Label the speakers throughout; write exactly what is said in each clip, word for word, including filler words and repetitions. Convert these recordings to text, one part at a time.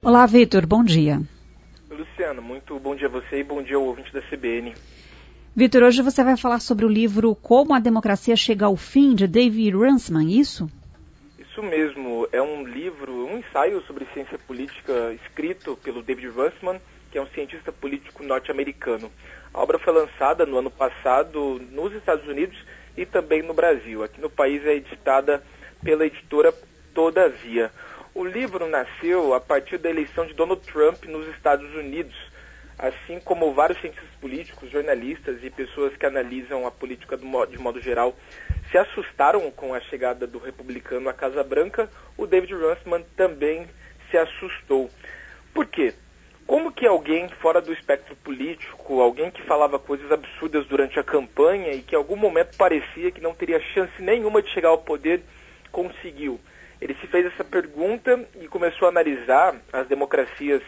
Speaker 1: Olá, Vitor, bom dia.
Speaker 2: Luciano, muito bom dia a você e bom dia ao ouvinte da C B N.
Speaker 1: Vitor, hoje você vai falar sobre o livro Como a Democracia Chega ao Fim, de David Runciman, isso?
Speaker 2: Isso mesmo, é um livro, um ensaio sobre ciência política escrito pelo David Runciman, que é um cientista político norte-americano. A obra foi lançada no ano passado nos Estados Unidos e também no Brasil. Aqui no país é editada pela editora Todavia. O livro nasceu a partir da eleição de Donald Trump nos Estados Unidos, assim como vários cientistas políticos, jornalistas e pessoas que analisam a política de modo geral se assustaram com a chegada do republicano à Casa Branca. O David Runciman também se assustou. Por quê? Como que alguém fora do espectro político, alguém que falava coisas absurdas durante a campanha e que em algum momento parecia que não teria chance nenhuma de chegar ao poder, conseguiu? Ele se fez essa pergunta e começou a analisar as democracias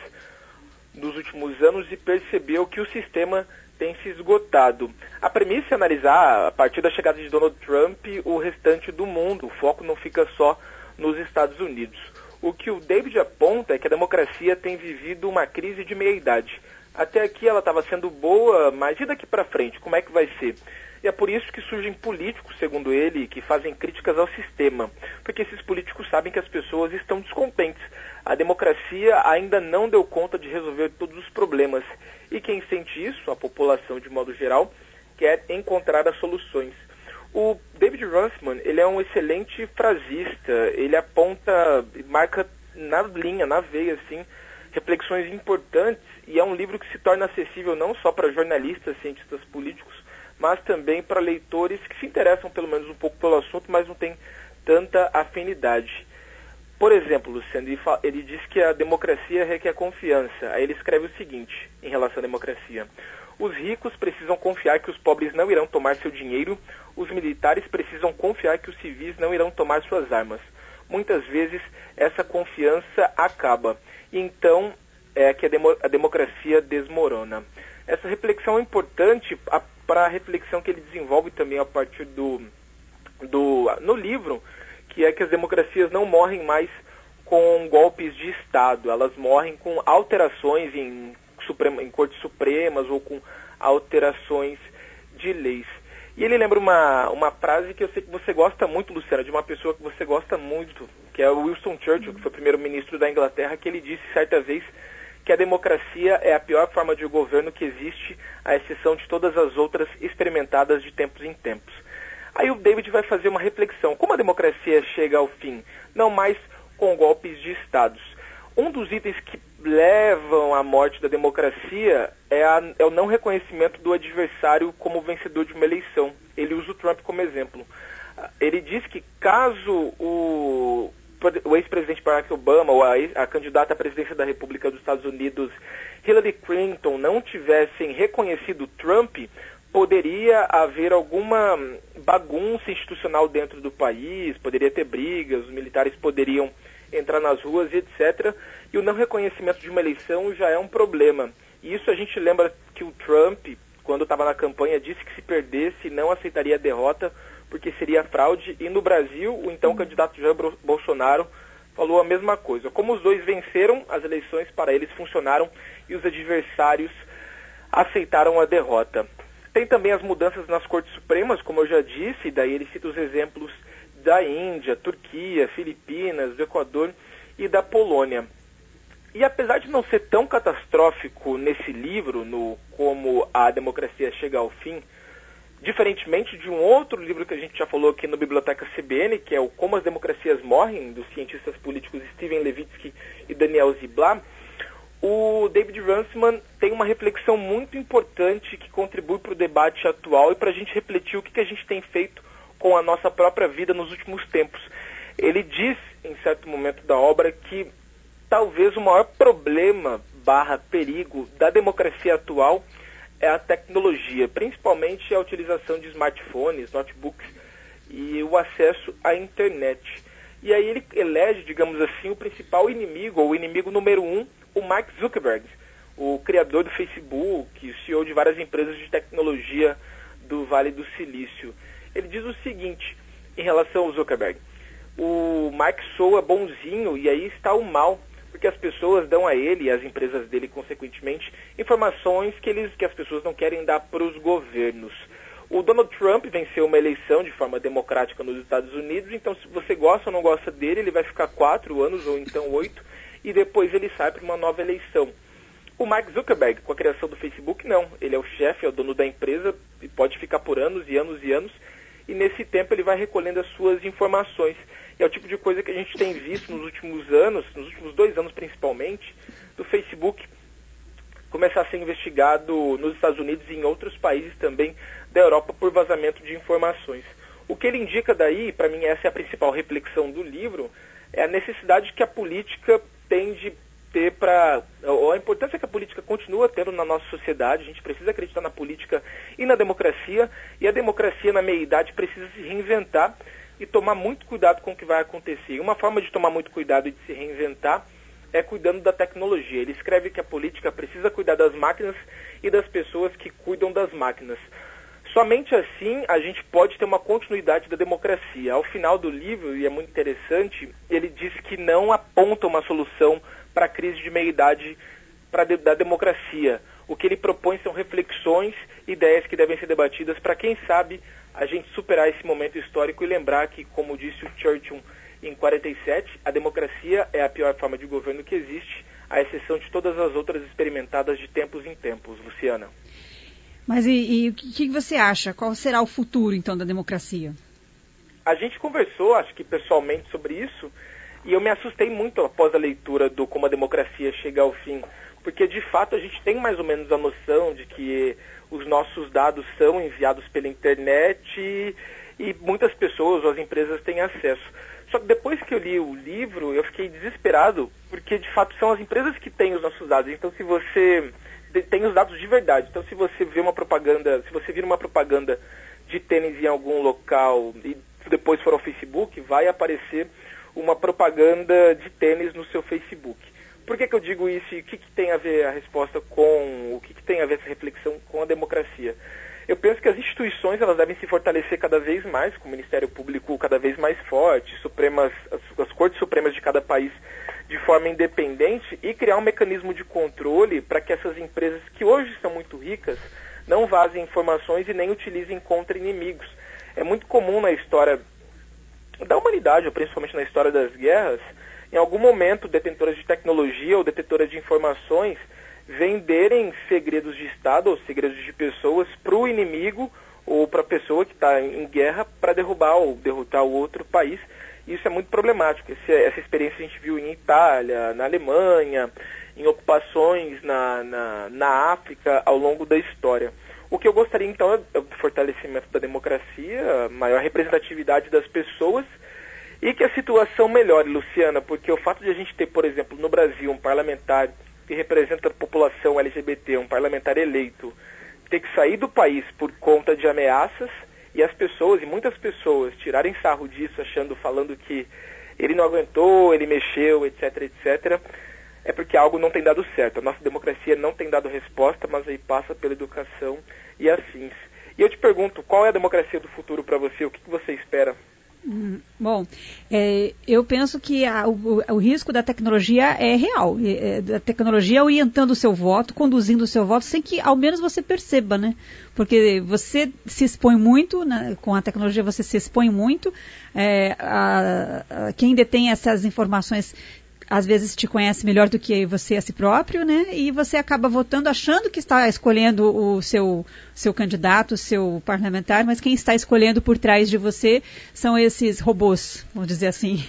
Speaker 2: dos últimos anos e percebeu que o sistema tem se esgotado. A premissa é analisar, a partir da chegada de Donald Trump, o restante do mundo. O foco não fica só nos Estados Unidos. O que o David aponta é que a democracia tem vivido uma crise de meia-idade. Até aqui ela estava sendo boa, mas e daqui para frente, como é que vai ser? E é por isso que surgem políticos, segundo ele, que fazem críticas ao sistema, porque esses políticos sabem que as pessoas estão descontentes. A democracia ainda não deu conta de resolver todos os problemas. E quem sente isso, a população de modo geral, quer encontrar as soluções. O David Runciman, ele é um excelente frasista, ele aponta, marca na linha, na veia, assim, reflexões importantes, e é um livro que se torna acessível não só para jornalistas, cientistas políticos, mas também para leitores que se interessam pelo menos um pouco pelo assunto, mas não têm tanta afinidade. Por exemplo, Luciano, ele, fala, ele diz que a democracia requer confiança. Aí ele escreve o seguinte em relação à democracia: os ricos precisam confiar que os pobres não irão tomar seu dinheiro, os militares precisam confiar que os civis não irão tomar suas armas. Muitas vezes essa confiança acaba, e então é que a, demo, a democracia desmorona. Essa reflexão é importante para a reflexão que ele desenvolve também a partir do, do no livro, que é que as democracias não morrem mais com golpes de Estado, elas morrem com alterações em, suprema, em cortes supremas ou com alterações de leis. E ele lembra uma, uma frase que eu sei que você gosta muito, Luciana, de uma pessoa que você gosta muito, que é o Winston Churchill, que foi primeiro-ministro da Inglaterra, que ele disse certa vez que a democracia é a pior forma de governo que existe, à exceção de todas as outras experimentadas de tempos em tempos. Aí o David vai fazer uma reflexão. Como a democracia chega ao fim? Não mais com golpes de estados. Um dos itens que levam à morte da democracia é, a, é o não reconhecimento do adversário como vencedor de uma eleição. Ele usa o Trump como exemplo. Ele diz que caso o, o ex-presidente Barack Obama ou a, a candidata à presidência da República dos Estados Unidos, Hillary Clinton, não tivessem reconhecido Trump, poderia haver alguma bagunça institucional dentro do país, poderia ter brigas, os militares poderiam entrar nas ruas, etcétera. E o não reconhecimento de uma eleição já é um problema. E isso a gente lembra que o Trump, quando estava na campanha, disse que se perdesse não aceitaria a derrota porque seria fraude. E no Brasil, o então candidato Jair Bolsonaro falou a mesma coisa. Como os dois venceram, as eleições para eles funcionaram e os adversários aceitaram a derrota. Tem também as mudanças nas cortes supremas, como eu já disse, daí ele cita os exemplos da Índia, Turquia, Filipinas, do Equador e da Polônia. E apesar de não ser tão catastrófico nesse livro, no Como a Democracia Chega ao Fim, diferentemente de um outro livro que a gente já falou aqui no Biblioteca C B N, que é o Como as Democracias Morrem, dos cientistas políticos Steven Levitsky e Daniel Ziblatt, o David Runciman tem uma reflexão muito importante que contribui para o debate atual e para a gente refletir o que, que a gente tem feito com a nossa própria vida nos últimos tempos. Ele diz, em certo momento da obra, que talvez o maior problema barra perigo da democracia atual é a tecnologia, principalmente a utilização de smartphones, notebooks e o acesso à internet. E aí ele elege, digamos assim, o principal inimigo, ou o inimigo número um, o Mark Zuckerberg, o criador do Facebook, o C E O de várias empresas de tecnologia do Vale do Silício. Ele diz o seguinte, em relação ao Zuckerberg: o Mark soa bonzinho e aí está o mal, porque as pessoas dão a ele e as empresas dele, consequentemente, informações que, eles, que as pessoas não querem dar para os governos. O Donald Trump venceu uma eleição de forma democrática nos Estados Unidos, então se você gosta ou não gosta dele, ele vai ficar quatro anos ou então oito, e depois ele sai para uma nova eleição. O Mark Zuckerberg, com a criação do Facebook, não. Ele é o chefe, é o dono da empresa, e pode ficar por anos e anos e anos, e nesse tempo ele vai recolhendo as suas informações. E é o tipo de coisa que a gente tem visto nos últimos anos, nos últimos dois anos principalmente, do Facebook começar a ser investigado nos Estados Unidos e em outros países também da Europa por vazamento de informações. O que ele indica daí, para mim essa é a principal reflexão do livro, é a necessidade que a política tem de ter para, ou a importância que a política continua tendo na nossa sociedade. A gente precisa acreditar na política e na democracia, e a democracia na meia-idade precisa se reinventar e tomar muito cuidado com o que vai acontecer. E uma forma de tomar muito cuidado e de se reinventar é cuidando da tecnologia. Ele escreve que a política precisa cuidar das máquinas e das pessoas que cuidam das máquinas. Somente assim a gente pode ter uma continuidade da democracia. Ao final do livro, e é muito interessante, ele diz que não aponta uma solução para a crise de meia-idade da democracia. O que ele propõe são reflexões, ideias que devem ser debatidas para, quem sabe, a gente superar esse momento histórico e lembrar que, como disse o Churchill em quarenta e sete, a democracia é a pior forma de governo que existe, à exceção de todas as outras experimentadas de tempos em tempos. Luciana.
Speaker 1: Mas e, e o que você acha? Qual será o futuro, então, da democracia?
Speaker 2: A gente conversou, acho que pessoalmente, sobre isso, e eu me assustei muito após a leitura do Como a Democracia Chega ao Fim, porque, de fato, a gente tem mais ou menos a noção de que os nossos dados são enviados pela internet e, e muitas pessoas ou as empresas têm acesso. Só que depois que eu li o livro, eu fiquei desesperado, porque, de fato, são as empresas que têm os nossos dados. Então, se você tem os dados de verdade, então se você vê uma propaganda, se você vir uma propaganda de tênis em algum local e depois for ao Facebook, vai aparecer uma propaganda de tênis no seu Facebook. Por que que eu digo isso e o que que tem a ver a resposta com, o que que tem a ver essa reflexão com a democracia? Eu penso que as instituições elas devem se fortalecer cada vez mais, com o Ministério Público cada vez mais forte, supremas, as, as cortes supremas de cada país de forma independente e criar um mecanismo de controle para que essas empresas que hoje são muito ricas não vazem informações e nem utilizem contra inimigos. É muito comum na história da humanidade, ou principalmente na história das guerras, em algum momento detentoras de tecnologia ou detetoras de informações venderem segredos de Estado ou segredos de pessoas para o inimigo ou para a pessoa que está em guerra para derrubar ou derrotar o outro país. Isso é muito problemático. Esse, essa experiência a gente viu em Itália, na Alemanha, em ocupações na, na, na África ao longo da história. O que eu gostaria, então, é o fortalecimento da democracia, maior representatividade das pessoas e que a situação melhore, Luciana, porque o fato de a gente ter, por exemplo, no Brasil, um parlamentar que representa a população L G B T, um parlamentar eleito, ter que sair do país por conta de ameaças e as pessoas, e muitas pessoas, tirarem sarro disso, achando, falando que ele não aguentou, ele mexeu, etc, etcétera, é porque algo não tem dado certo. A nossa democracia não tem dado resposta, mas aí passa pela educação e afins. E eu te pergunto, qual é a democracia do futuro para você? O que, que você espera?
Speaker 1: Hum, bom, é, eu penso que a, o, o risco da tecnologia é real. É, da tecnologia orientando o seu voto, conduzindo o seu voto, sem que ao menos você perceba, né? Porque você se expõe muito, né? Com a tecnologia você se expõe muito. É, a, a, quem detém essas informações às vezes te conhece melhor do que você a si próprio, né? E você acaba votando achando que está escolhendo o seu, seu candidato, o seu parlamentar, mas quem está escolhendo por trás de você são esses robôs, vamos dizer assim.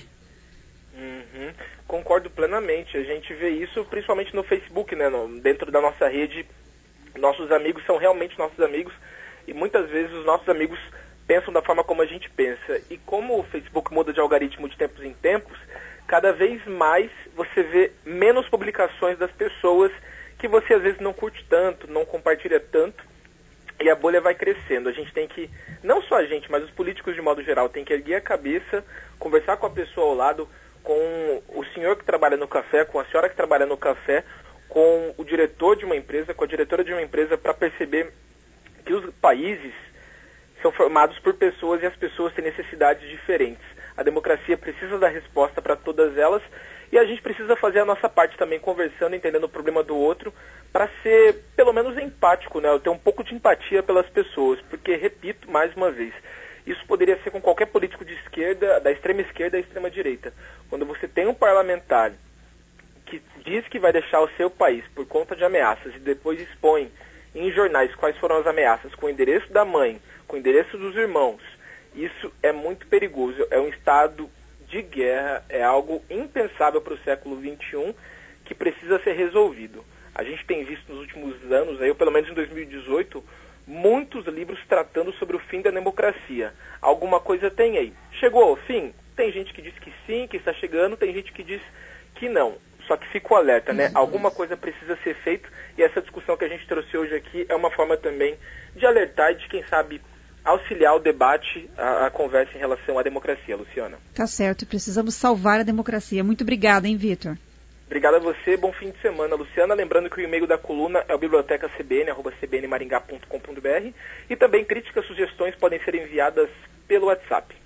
Speaker 2: Uhum. Concordo plenamente. A gente vê isso principalmente no Facebook, né? No, dentro da nossa rede, nossos amigos são realmente nossos amigos e muitas vezes os nossos amigos pensam da forma como a gente pensa. E como o Facebook muda de algoritmo de tempos em tempos, cada vez mais você vê menos publicações das pessoas que você às vezes não curte tanto, não compartilha tanto, e a bolha vai crescendo. A gente tem que, não só a gente, mas os políticos de modo geral, tem que erguer a cabeça, conversar com a pessoa ao lado, com o senhor que trabalha no café, com a senhora que trabalha no café, com o diretor de uma empresa, com a diretora de uma empresa, para perceber que os países são formados por pessoas e as pessoas têm necessidades diferentes. A democracia precisa dar resposta para todas elas E a gente precisa fazer a nossa parte também, conversando, entendendo o problema do outro, para ser, pelo menos, empático, né? Ter um pouco de empatia pelas pessoas, porque, repito, mais uma vez, isso poderia ser com qualquer político de esquerda, da extrema esquerda à extrema direita. Quando você tem um parlamentar que diz que vai deixar o seu país por conta de ameaças e depois expõe em jornais quais foram as ameaças, com o endereço da mãe, com o endereço dos irmãos, isso é muito perigoso. É um estado de guerra, é algo impensável para o século vinte e um que precisa ser resolvido. A gente tem visto nos últimos anos, aí, ou pelo menos em dois mil e dezoito, muitos livros tratando sobre o fim da democracia. Alguma coisa tem aí. Chegou ao fim? Tem gente que diz que sim, que está chegando, tem gente que diz que não. Só que fico alerta, né? Alguma coisa precisa ser feita, e essa discussão que a gente trouxe hoje aqui é uma forma também de alertar e de, quem sabe, auxiliar o debate, a, a conversa em relação à democracia, Luciana.
Speaker 1: Tá certo, precisamos salvar a democracia. Muito obrigada, hein, Vitor?
Speaker 2: Obrigado a você, bom fim de semana, Luciana. Lembrando que o e-mail da coluna é o biblioteca c b n arroba c b n maringá ponto com ponto b r, e também críticas, sugestões podem ser enviadas pelo WhatsApp.